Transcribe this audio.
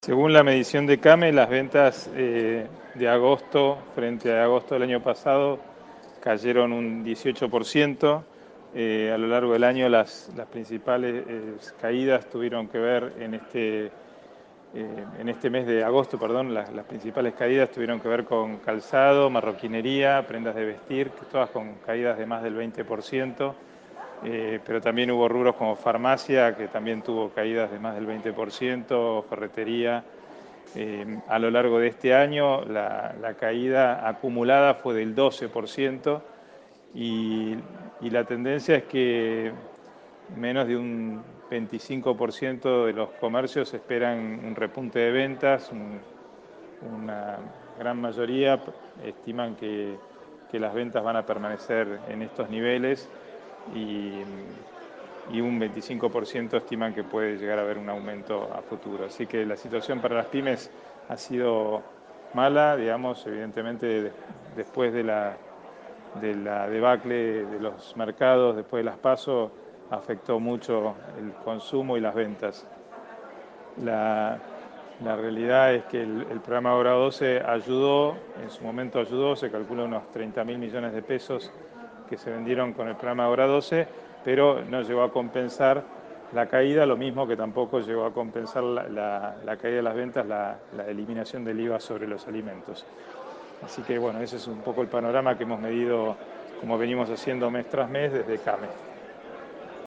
Según la medición de CAME, las ventas de agosto frente a agosto del año pasado cayeron un 18%. A lo largo del año las principales caídas tuvieron que ver en este mes de agosto, perdón, las principales caídas tuvieron que ver con calzado, marroquinería, prendas de vestir, todas con caídas de más del 20%. Pero también hubo rubros como farmacia, que también tuvo caídas de más del 20%, ferretería. A lo largo de este año la caída acumulada fue del 12% y, y la tendencia es que menos de un 25% de los comercios esperan un repunte de ventas, una gran mayoría estiman que las ventas van a permanecer en estos niveles y, y un 25% estiman que puede llegar a haber un aumento a futuro. Así que la situación para las pymes ha sido mala, digamos, evidentemente después de la debacle de los mercados, después de las PASO, afectó mucho el consumo y las ventas. La realidad es que el programa Obra 12 ayudó, en su momento ayudó, se calcula unos 30.000 millones de pesos que se vendieron con el programa Obra 12, pero no llegó a compensar la caída, lo mismo que tampoco llegó a compensar la caída de las ventas, la eliminación del IVA sobre los alimentos. Así que bueno, ese es un poco el panorama que hemos medido, como venimos haciendo mes tras mes desde CAME.